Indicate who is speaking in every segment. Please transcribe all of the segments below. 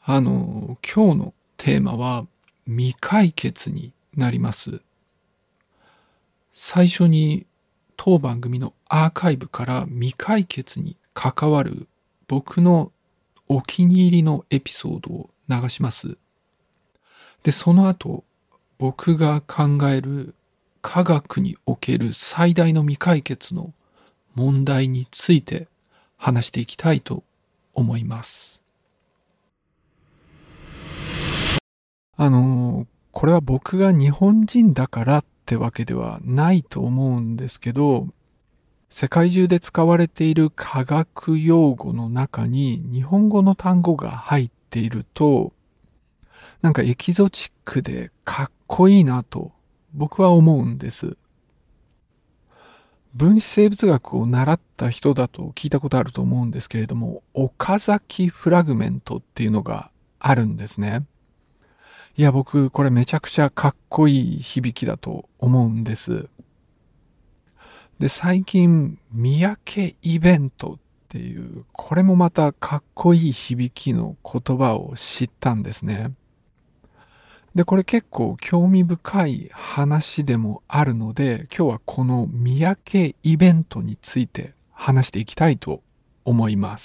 Speaker 1: 今日のテーマは未解決になります。最初に当番組のアーカイブから未解決に関わる僕のお気に入りのエピソードを流します。で、その後、僕が考える科学における最大の未解決の問題について話していきたいと思います。これは僕が日本人だからってわけではないと思うんですけど、世界中で使われている科学用語の中に日本語の単語が入っていると、なんかエキゾチックでかっこいいなと僕は思うんです。分子生物学を習った人だと聞いたことあると思うんですけれども、岡崎フラグメントっていうのがあるんですね。いや、僕、これめちゃくちゃかっこいい響きだと思うんです。で、最近、三宅イベントっていう、これもまたかっこいい響きの言葉を知ったんですね。で、これ結構興味深い話でもあるので、今日はこの三宅イベントについて話していきたいと思います。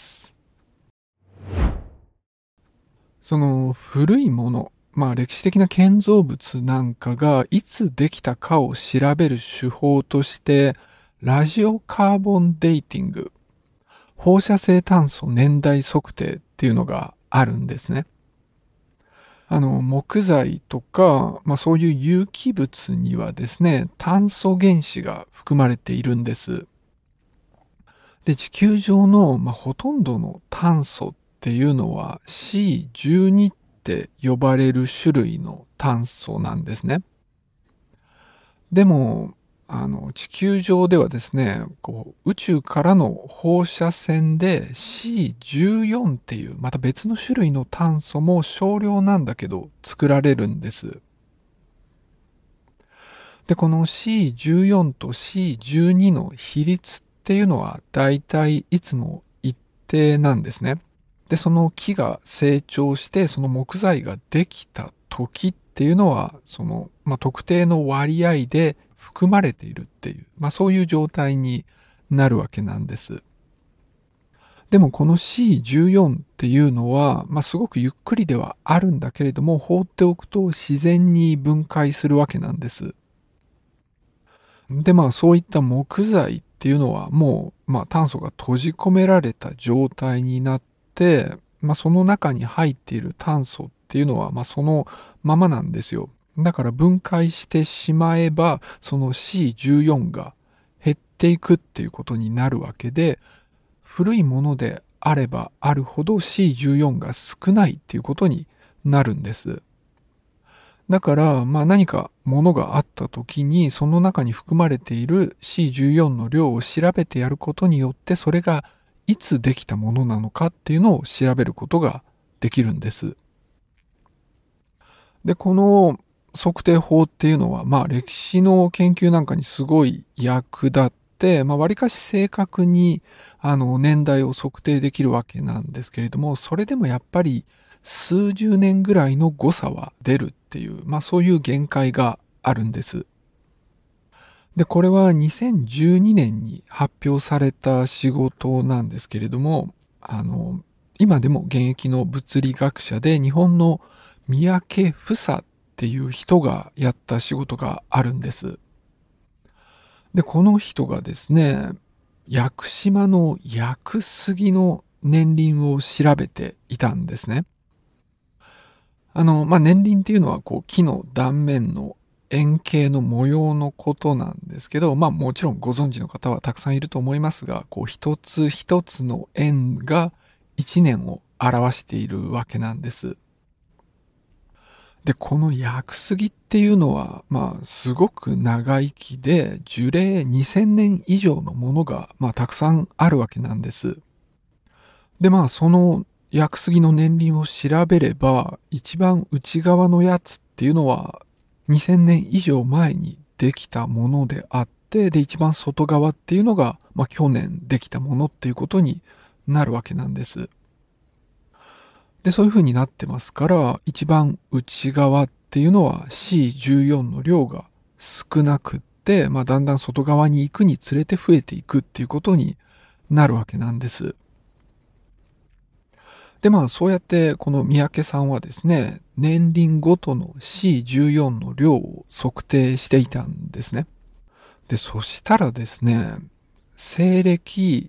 Speaker 1: その古いもの、歴史的な建造物なんかがいつできたかを調べる手法として、ラジオカーボンデイティング、放射性炭素年代測定っていうのがあるんですね。木材とか、そういう有機物にはですね、炭素原子が含まれているんです。で、地球上の、ほとんどの炭素っていうのは C12 って呼ばれる種類の炭素なんですね。でも、地球上ではですね、宇宙からの放射線で C14 っていう、また別の種類の炭素も少量なんだけど作られるんです。で、この C14 と C12 の比率っていうのはだいたいいつも一定なんですね。で、その木が成長して、その木材ができた時っていうのは、特定の割合で含まれているっていう、そういう状態になるわけなんです。でもこの C14 っていうのは、すごくゆっくりではあるんだけれども、放っておくと自然に分解するわけなんです。で、そういった木材っていうのはもう、炭素が閉じ込められた状態になって、その中に入っている炭素っていうのは、そのままなんですよ。だから分解してしまえば、その C14 が減っていくっていうことになるわけで、古いものであればあるほど C14 が少ないっていうことになるんです。だから、何かものがあった時に、その中に含まれている C14 の量を調べてやることによって、それがいつできたものなのかっていうのを調べることができるんです。で、この測定法っていうのは、歴史の研究なんかにすごい役立って、わりかし正確に、年代を測定できるわけなんですけれども、それでもやっぱり数十年ぐらいの誤差は出るっていう、そういう限界があるんです。で、これは2012年に発表された仕事なんですけれども、今でも現役の物理学者で日本の三宅房っていう人がやった仕事があるんです。で、この人がですね、屋久島の屋久杉の年輪を調べていたんですね。年輪っていうのは木の断面の円形の模様のことなんですけど、もちろんご存知の方はたくさんいると思いますが、一つ一つの円が一年を表しているわけなんです。で、この屋久杉っていうのは、すごく長生きで、樹齢2000年以上のものが、たくさんあるわけなんです。で、その屋久杉の年輪を調べれば、一番内側のやつっていうのは、2000年以上前にできたものであって、で、一番外側っていうのが、去年できたものっていうことになるわけなんです。 で、そういう風になってますから、一番内側っていうのは C14 の量が少なくって、だんだん外側に行くにつれて増えていくっていうことになるわけなんです。で、そうやってこの三宅さんはですね、年輪ごとの C14 の量を測定していたんですね。で、そしたらですね、西暦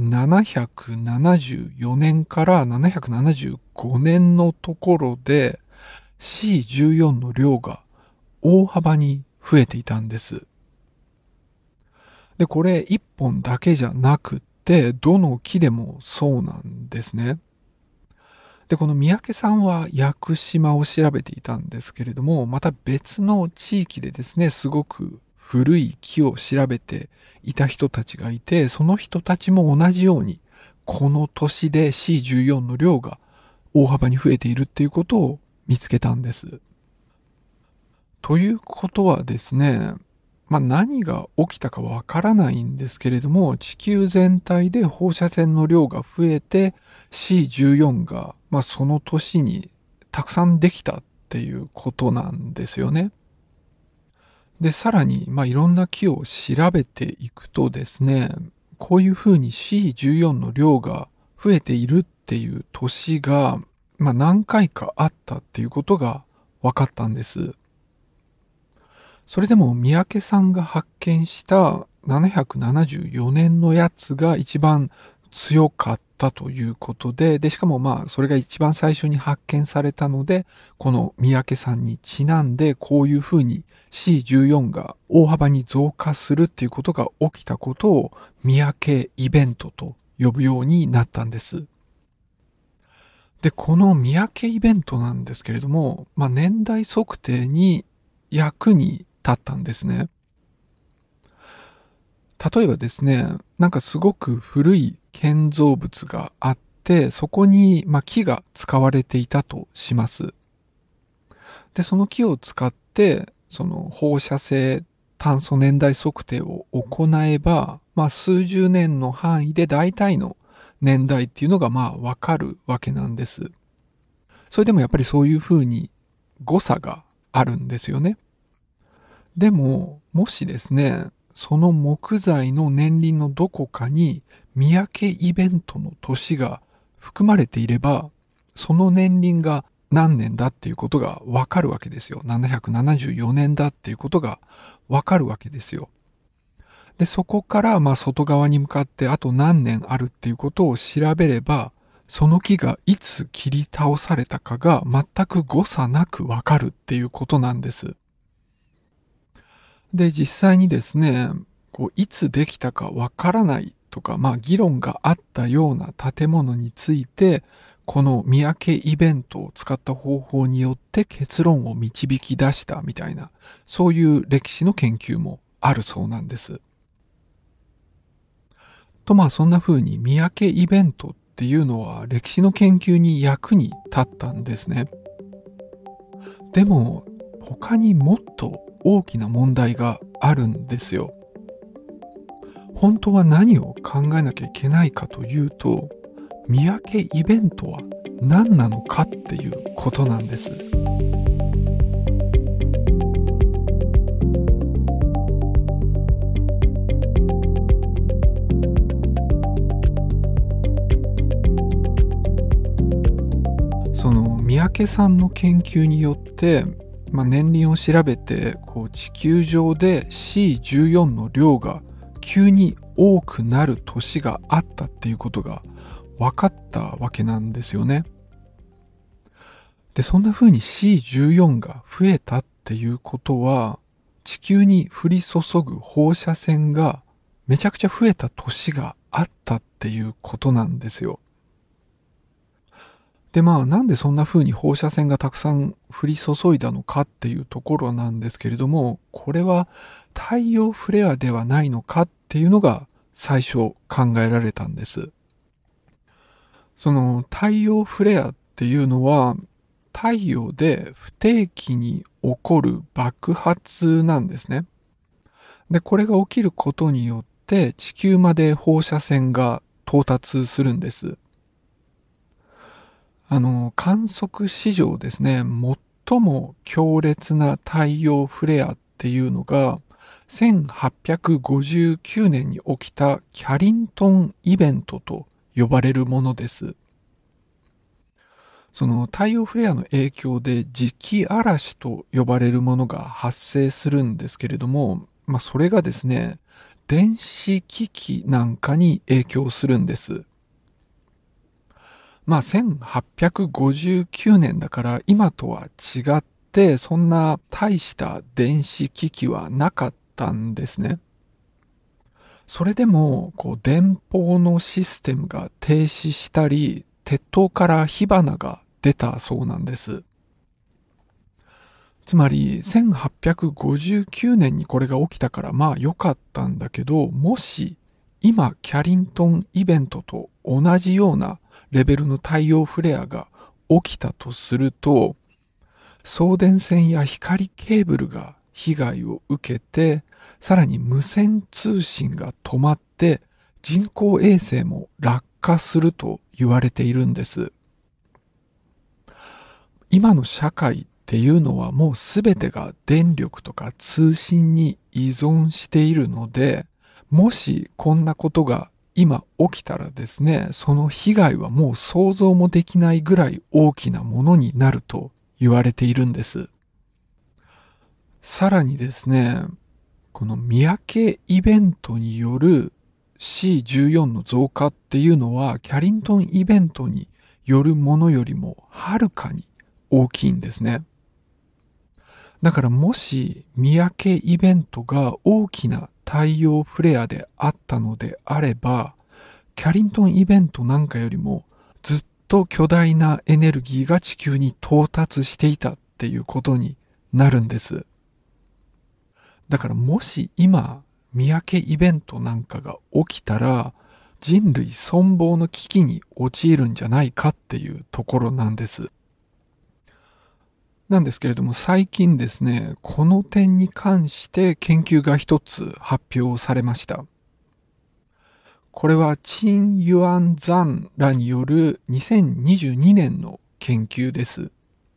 Speaker 1: 774年から775年のところで C14 の量が大幅に増えていたんです。で、これ一本だけじゃなくって、どの木でもそうなんですね。で、この三宅さんは屋久島を調べていたんですけれども、また別の地域でですね、すごく古い木を調べていた人たちがいて、その人たちも同じように、この年で C14 の量が大幅に増えているっていうことを見つけたんです。ということはですね、何が起きたかわからないんですけれども、地球全体で放射線の量が増えて C14 が、その年にたくさんできたっていうことなんですよね。で、さらに、いろんな木を調べていくとですね、こういうふうに C14 の量が増えているっていう年が、何回かあったっていうことが分かったんです。それでも三宅さんが発見した774年のやつが一番強かったということで、しかもそれが一番最初に発見されたので、この三宅さんにちなんでこういうふうに C14 が大幅に増加するっていうことが起きたことを三宅イベントと呼ぶようになったんです。で、この三宅イベントなんですけれども、年代測定に役に立ったんですね。例えばですね、なんかすごく古い建造物があって、そこに木が使われていたとします。で、その木を使って、その放射性炭素年代測定を行えば、数十年の範囲で大体の年代っていうのがわかるわけなんです。それでもやっぱりそういうふうに誤差があるんですよね。でも、もしですね、その木材の年輪のどこかに三宅イベントの年が含まれていれば、その年輪が何年だっていうことがわかるわけですよ。774年だっていうことがわかるわけですよ。で、そこから外側に向かってあと何年あるっていうことを調べれば、その木がいつ切り倒されたかが全く誤差なくわかるっていうことなんです。で、実際にですね、いつできたかわからないとか、議論があったような建物について、この三宅イベントを使った方法によって結論を導き出したみたいな、そういう歴史の研究もあるそうなんです。と、そんな風に三宅イベントっていうのは歴史の研究に役に立ったんですね。でも、他にもっと大きな問題があるんですよ。本当は何を考えなきゃいけないかというと、三宅イベントは何なのかっていうことなんです。その三宅さんの研究によって、年輪を調べて地球上で C14 の量が急に多くなる年があったっていうことが分かったわけなんですよね。で、そんな風に C14 が増えたっていうことは、地球に降り注ぐ放射線がめちゃくちゃ増えた年があったっていうことなんですよ。で、なんでそんな風に放射線がたくさん降り注いだのかっていうところなんですけれども、これは太陽フレアではないのかっていうのが最初考えられたんです。その太陽フレアっていうのは、太陽で不定期に起こる爆発なんですね。で、これが起きることによって地球まで放射線が到達するんです。 観測史上ですね、最も強烈な太陽フレアっていうのが、1859年に起きたキャリントンイベントと呼ばれるものです。その太陽フレアの影響で磁気嵐と呼ばれるものが発生するんですけれども、それがですね、電子機器なんかに影響するんです。1859年だから今とは違って、そんな大した電子機器はなかったんですね。それでも、電報のシステムが停止したり、鉄塔から火花が出たそうなんです。つまり、1859年にこれが起きたから良かったんだけど、もし今キャリントンイベントと同じようなレベルの太陽フレアが起きたとすると、送電線や光ケーブルが被害を受けて、さらに無線通信が止まって人工衛星も落下すると言われているんです。今の社会っていうのはもうすべてが電力とか通信に依存しているので、もしこんなことが今起きたらですね、その被害はもう想像もできないぐらい大きなものになると言われているんです。さらにですね、この三宅イベントによる C14 の増加っていうのは、キャリントンイベントによるものよりもはるかに大きいんですね。だからもし三宅イベントが大きな太陽フレアであったのであれば、キャリントンイベントなんかよりもずっと巨大なエネルギーが地球に到達していたっていうことになるんです。だからもし今、三宅イベントなんかが起きたら、人類存亡の危機に陥るんじゃないかっていうところなんです。なんですけれども、最近ですね、この点に関して研究が一つ発表されました。これはチン・ユアン・ザンらによる2022年の研究です。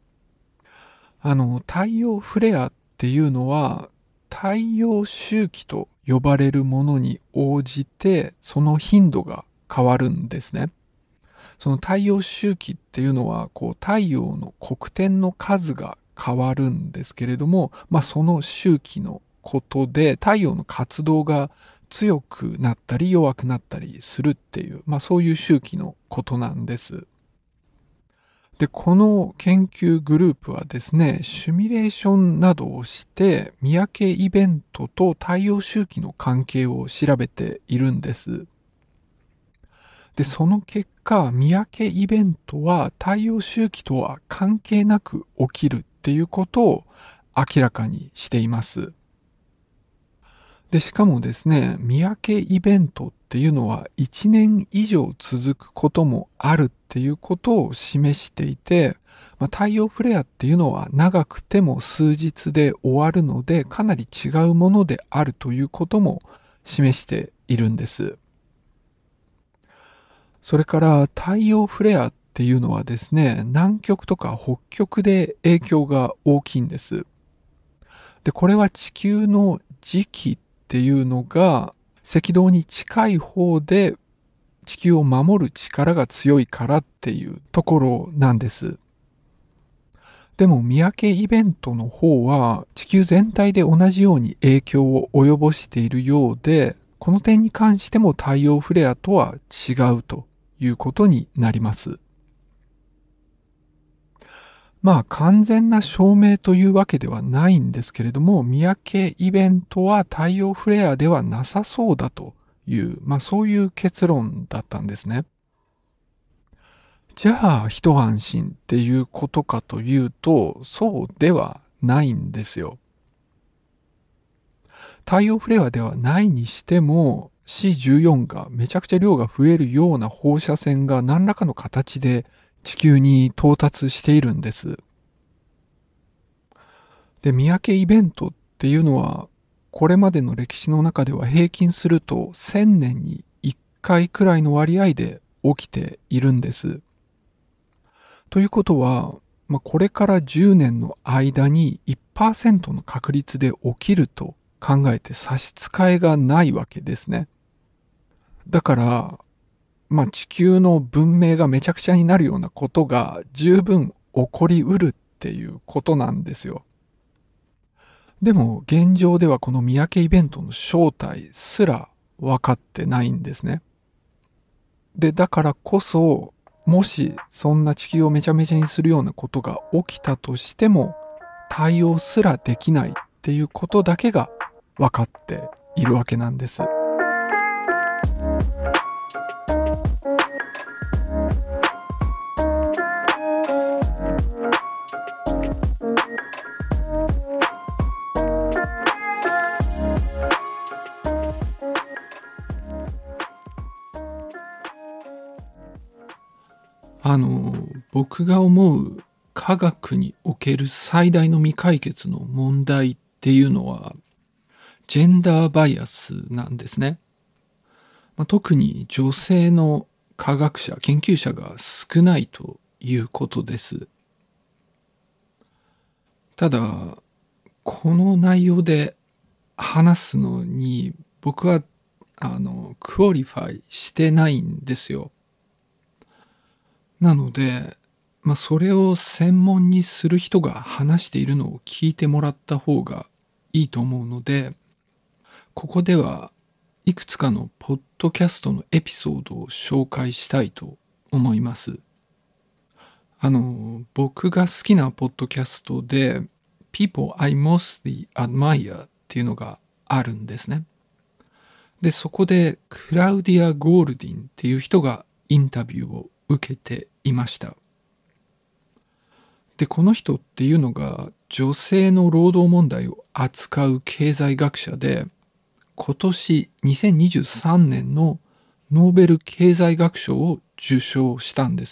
Speaker 1: 太陽フレアっていうのは、太陽周期と呼ばれるものに応じて、その頻度が変わるんですね。その太陽周期っていうのは、太陽の黒点の数が変わるんですけれども、その周期のことで、太陽の活動が強くなったり弱くなったりするっていう、そういう周期のことなんです。で、この研究グループはですね、シミュレーションなどをして、三宅イベントと太陽周期の関係を調べているんです。で、その結果、三宅イベントは太陽周期とは関係なく起きるっていうことを明らかにしています。で、しかもですね、三宅イベントっていうのは1年以上続くこともあるっていうことを示していて、太陽フレアっていうのは長くても数日で終わるので、かなり違うものであるということも示しているんです。それから太陽フレアっていうのはですね、南極とか北極で影響が大きいんです。で、これは地球の磁気っていうのが赤道に近い方で地球を守る力が強いからっていうところなんです。でも三宅イベントの方は地球全体で同じように影響を及ぼしているようで、この点に関しても太陽フレアとは違うということになります。完全な証明というわけではないんですけれども、三宅イベントは太陽フレアではなさそうだという、そういう結論だったんですね。じゃあ、一安心っていうことかというと、そうではないんですよ。太陽フレアではないにしても、C14 がめちゃくちゃ量が増えるような放射線が何らかの形で地球に到達しているんです。で、三宅イベントっていうのは、これまでの歴史の中では平均すると1000年に1回くらいの割合で起きているんです。 ということは、これから10年の間に 1% の確率で起きると考えて差し支えがないわけですね。だから、地球の文明がめちゃくちゃになるようなことが十分起こりうるっていうことなんですよ。でも現状ではこの三宅イベントの正体すら分かってないんですね。で、だからこそ、もしそんな地球をめちゃめちゃにするようなことが起きたとしても、対応すらできないっていうことだけが分かっているわけなんです。僕が思う科学における最大の未解決の問題っていうのは、ジェンダーバイアスなんですね。特に女性の科学者、研究者が少ないということです。ただ、この内容で話すのに僕はクオリファイしてないんですよ。なので、それを専門にする人が話しているのを聞いてもらった方がいいと思うので、ここではいくつかのポッドキャストのエピソードを紹介したいと思います。僕が好きなポッドキャストで People I Mostly Admire っていうのがあるんですね。で、そこでクラウディア・ゴールディンっていう人がインタビューを受けていました。で、この人っていうのが女性の労働問題を扱う経済学者で、今年2023年のノーベル経済学賞を受賞したんです。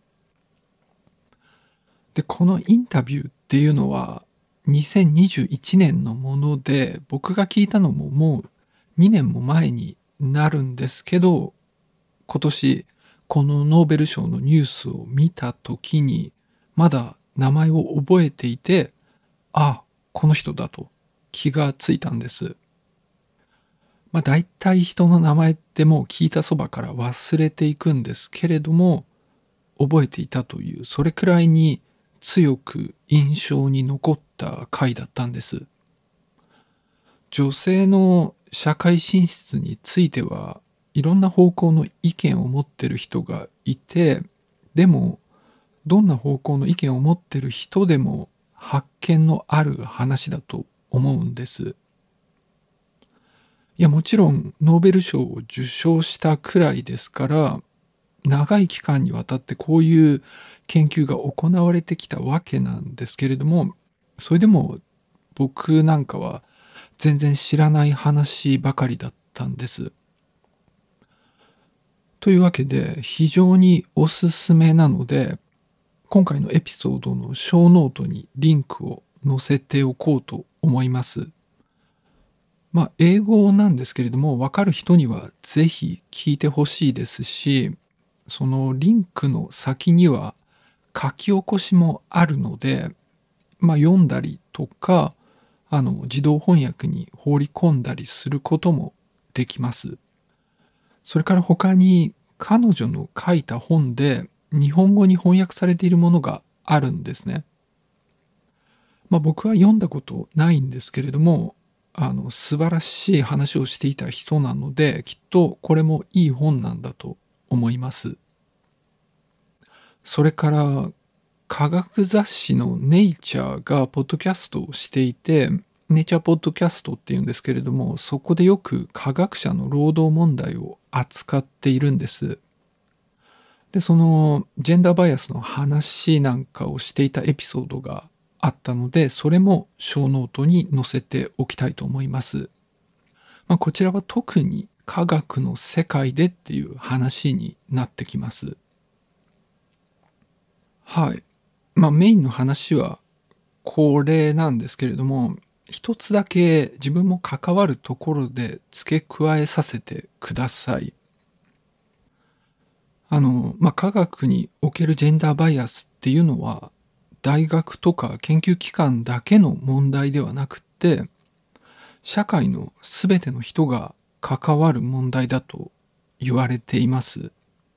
Speaker 1: で、このインタビューっていうのは2021年のもので、僕が聞いたのももう2年も前になるんですけど、今年このノーベル賞のニュースを見た時に、まだ名前を覚えていて、あ、この人だと気がついたんです。大体人の名前ってもう聞いたそばから忘れていくんですけれども、覚えていたという、それくらいに強く印象に残った回だったんです。女性の社会進出についてはいろんな方向の意見を持ってる人がいて、でもどんな方向の意見を持ってる人でも発見のある話だと思うんです。いや、もちろんノーベル賞を受賞したくらいですから、長い期間にわたってこういう研究が行われてきたわけなんですけれども、それでも僕なんかは全然知らない話ばかりだったんです。というわけで非常におすすめなので、今回のエピソードの小ノートにリンクを載せておこうと思います。英語なんですけれども、わかる人にはぜひ聞いてほしいですし、そのリンクの先には書き起こしもあるので、読んだりとか、自動翻訳に放り込んだりすることもできます。それから他に彼女の書いた本で日本語に翻訳されているものがあるんですね。僕は読んだことないんですけれども、素晴らしい話をしていた人なので、きっとこれもいい本なんだと思います。それから、科学雑誌のネイチャーがポッドキャストをしていて、ネイチャーポッドキャストっていうんですけれども、そこでよく科学者の労働問題を扱っているんです。で、そのジェンダーバイアスの話なんかをしていたエピソードがあったので、それも小ノートに載せておきたいと思います。こちらは特に科学の世界でっていう話になってきます。はい。メインの話はこれなんですけれども、一つだけ自分も関わるところで付け加えさせてください。 科学におけるジェンダーバイアスっていうのは、大学とか研究機関だけの問題ではなくって、社会のすべての人が関わる問題だと言われています。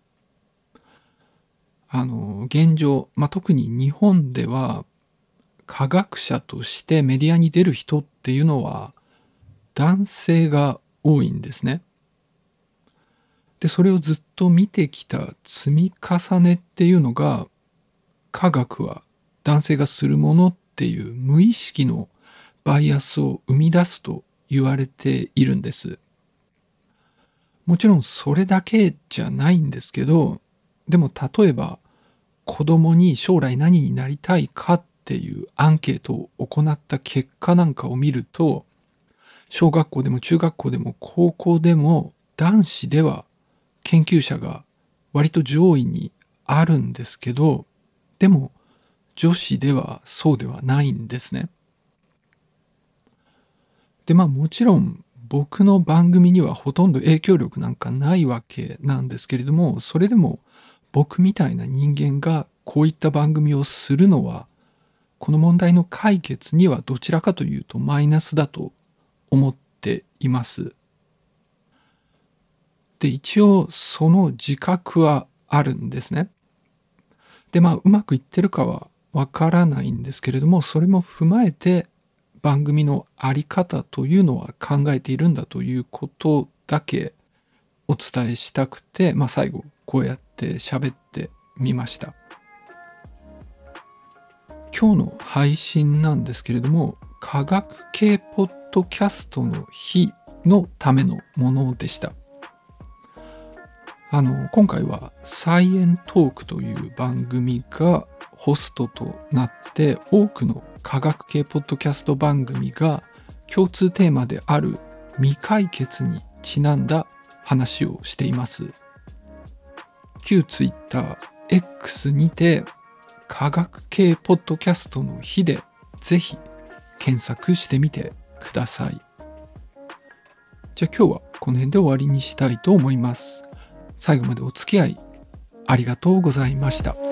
Speaker 1: 現状、特に日本では、科学者としてメディアに出る人っていうのは、男性が多いんですね。で、それをずっと見てきた積み重ねっていうのが、科学は男性がするものっていう無意識のバイアスを生み出すと言われているんです。もちろんそれだけじゃないんですけど、でも例えば子供に将来何になりたいかっていうアンケートを行った結果なんかを見ると、小学校でも中学校でも高校でも男子では研究者が割と上位にあるんですけど、でも女子ではそうではないんですね。で、もちろん僕の番組にはほとんど影響力なんかないわけなんですけれども、それでも僕みたいな人間がこういった番組をするのは、この問題の解決にはどちらかというとマイナスだと思っています。で、一応その自覚はあるんですね。で、うまくいってるかはわからないんですけれども、それも踏まえて番組のあり方というのは考えているんだということだけお伝えしたくて、最後こうやって喋ってみました。今日の配信なんですけれども、科学系ポッドキャストの日のためのものでした。今回はサイエントークという番組がホストとなって、多くの科学系ポッドキャスト番組が共通テーマである未解決にちなんだ話をしています。旧ツイッター X にて科学系ポッドキャストの日でぜひ検索してみてください。じゃあ今日はこの辺で終わりにしたいと思います。最後までお付き合いありがとうございました。